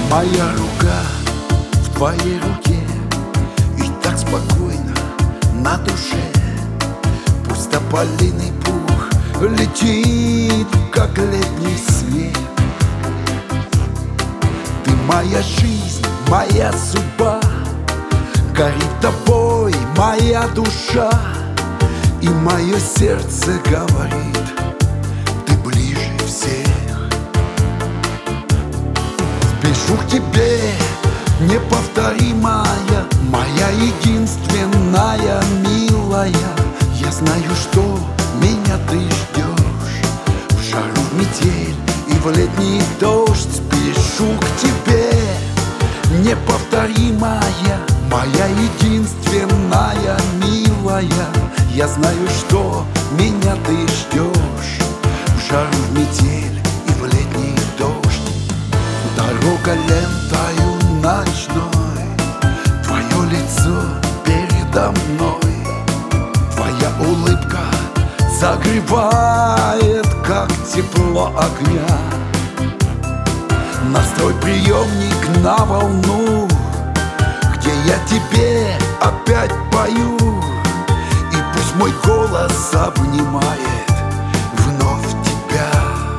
Моя рука в твоей руке, и так спокойно на душе. Пусть тополиный пух летит, как летний свет. Ты моя жизнь, моя судьба, горит тобой моя душа. И мое сердце говорит: ты ближе всех. Спешу к тебе, неповторимая, моя единственная, милая. Я знаю, что меня ты ждешь в жару, в метель и в летний дождь. Спешу к тебе, неповторимая, моя единственная, милая. Я знаю, что меня ты ждешь в жару, в метель и в летний дождь. Дорога лентою ночной, твое лицо передо мной. Твоя улыбка согревает, как тепло огня. Настрой приемник на волну, где я тебе опять пою. И пусть мой голос обнимает вновь тебя.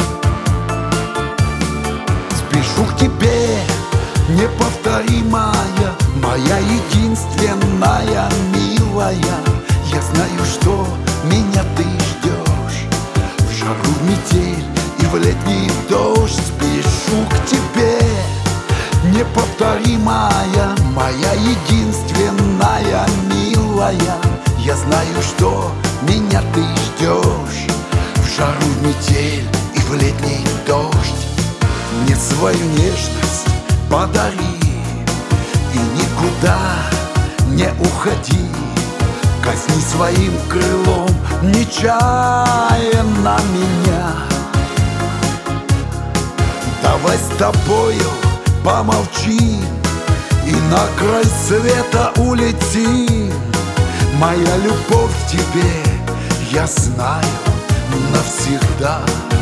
Спешу к тебе, неповторимая, моя единственная, милая. Я знаю, что меня ты ждешь в жару, в метель и в летний дождь. Спешу к тебе, неповторимая, моя единственная, милая. Я знаю, что меня ты ждешь в жару, в метель и в летний дождь. Мне свою нежность подари и никуда не уходи. Косни своим крылом нечаянно меня. Давай с тобою помолчим и на край света улетим. Моя любовь к тебе, я знаю, навсегда.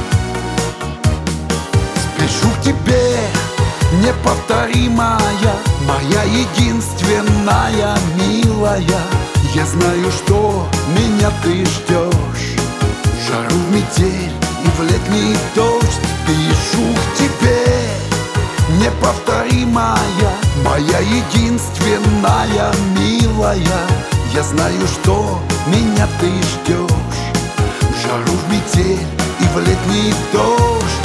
Спешу к тебе, неповторимая, моя единственная, милая. Я знаю, что меня ты ждешь в жару, в метель и в летний дождь. Спешу к тебе, неповторимая, моя единственная, милая. Я знаю, что меня ты ждешь в жару, в метель и в летний дождь.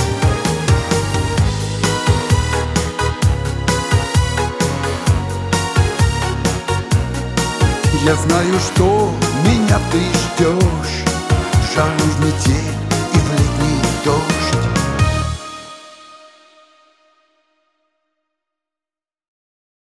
Я знаю, что меня ты ждешь в жару, в метель